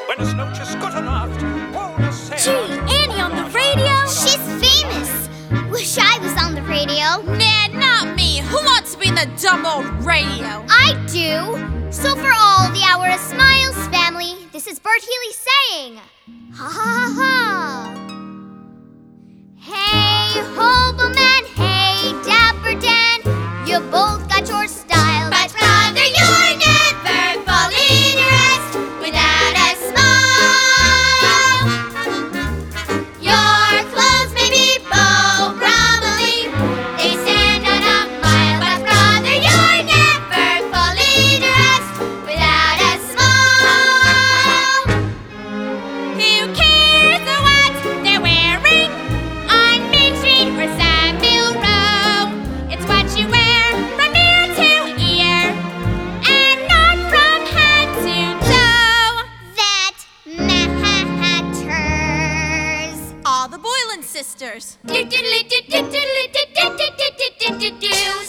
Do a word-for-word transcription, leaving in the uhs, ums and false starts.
when a snooch is good enough, won't a sailor... Gee, Annie on the radio? She's famous. Wish I was on the radio. Nah, not me. Who wants to be in the dumb old radio? I do. So for all the Hour of Smiles family, this is Bert Healy saying, ha ha ha ha. Hey, Hobo Man, hey, Dapper Dan, you both got your style. But brother, you're never falling to rest without a smile. Your clothes may be bow rubbly, they stand on a mile. But brother, you're never falling to rest without a smile. Who cares what they're wearing on Main Street or Savile Row? It's what you wear from ear to ear and not from head to toe. That matters. All the Boylan sisters. Do do do do do do do do do do do do.